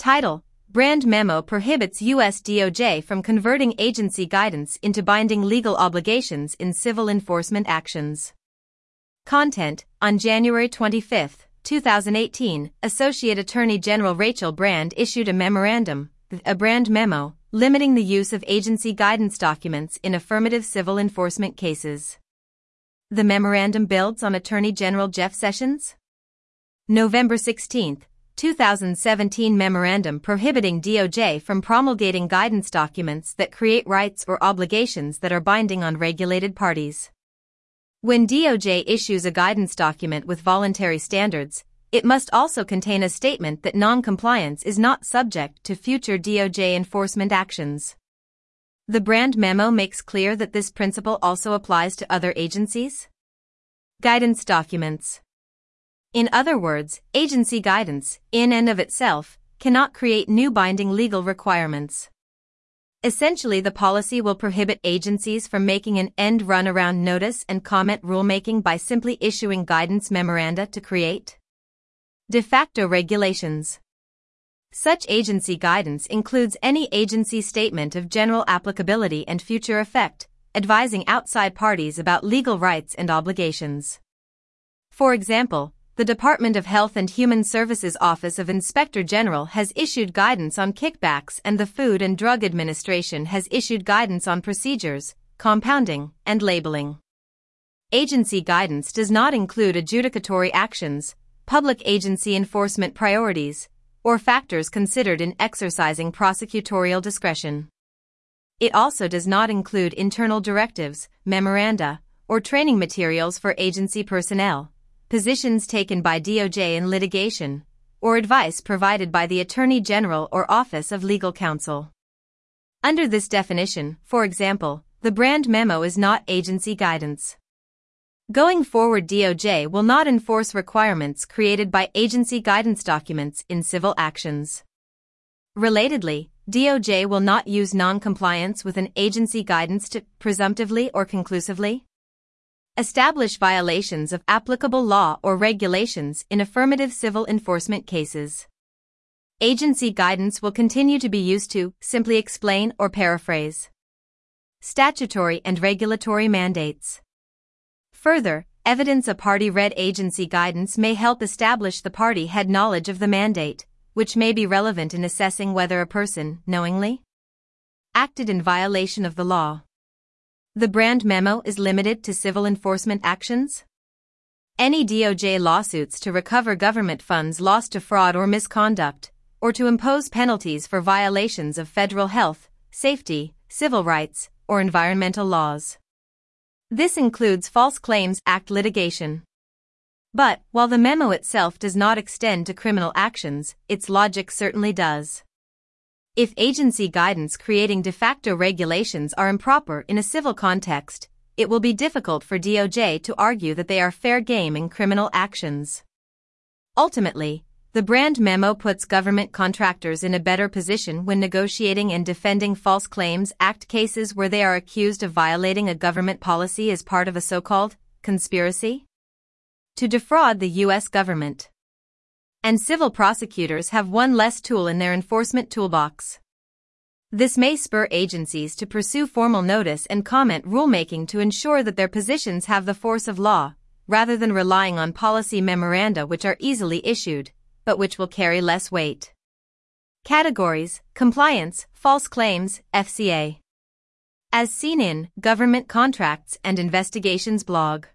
Title: Brand Memo prohibits U.S. DOJ from converting agency guidance into binding legal obligations in civil enforcement actions. Content: On January 25, 2018, Associate Attorney General Rachel Brand issued a memorandum, a Brand Memo, limiting the use of agency guidance documents in affirmative civil enforcement cases. The memorandum builds on Attorney General Jeff Sessions' November 16, 2017 memorandum prohibiting DOJ from promulgating guidance documents that create rights or obligations that are binding on regulated parties. When DOJ issues a guidance document with voluntary standards, it must also contain a statement that non-compliance is not subject to future DOJ enforcement actions. The Brand Memo makes clear that this principle also applies to other agencies' guidance documents. In other words, agency guidance, in and of itself, cannot create new binding legal requirements. Essentially, the policy will prohibit agencies from making an end run around notice and comment rulemaking by simply issuing guidance memoranda to create de facto regulations. Such agency guidance includes any agency statement of general applicability and future effect, advising outside parties about legal rights and obligations. For example, the Department of Health and Human Services Office of Inspector General has issued guidance on kickbacks, and the Food and Drug Administration has issued guidance on procedures, compounding, and labeling. Agency guidance does not include adjudicatory actions, public agency enforcement priorities, or factors considered in exercising prosecutorial discretion. It also does not include internal directives, memoranda, or training materials for agency personnel, positions taken by DOJ in litigation, or advice provided by the Attorney General or Office of Legal Counsel. Under this definition, for example, the Brand Memo is not agency guidance. Going forward, DOJ will not enforce requirements created by agency guidance documents in civil actions. Relatedly, DOJ will not use non-compliance with an agency guidance to, presumptively or conclusively, establish violations of applicable law or regulations in affirmative civil enforcement cases. Agency guidance will continue to be used to simply explain or paraphrase statutory and regulatory mandates. Further, evidence a party read agency guidance may help establish the party had knowledge of the mandate, which may be relevant in assessing whether a person knowingly acted in violation of the law. The Brand Memo is limited to civil enforcement actions. Any DOJ lawsuits to recover government funds lost to fraud or misconduct, or to impose penalties for violations of federal health, safety, civil rights, or environmental laws. This includes False Claims Act litigation. But, while the memo itself does not extend to criminal actions, its logic certainly does. If agency guidance creating de facto regulations are improper in a civil context, it will be difficult for DOJ to argue that they are fair game in criminal actions. Ultimately, the Brand Memo puts government contractors in a better position when negotiating and defending False Claims Act cases where they are accused of violating a government policy as part of a so-called conspiracy to defraud the U.S. government. And civil prosecutors have one less tool in their enforcement toolbox. This may spur agencies to pursue formal notice and comment rulemaking to ensure that their positions have the force of law, rather than relying on policy memoranda which are easily issued, but which will carry less weight. Categories: Compliance, False Claims, FCA. As seen in Government Contracts and Investigations blog.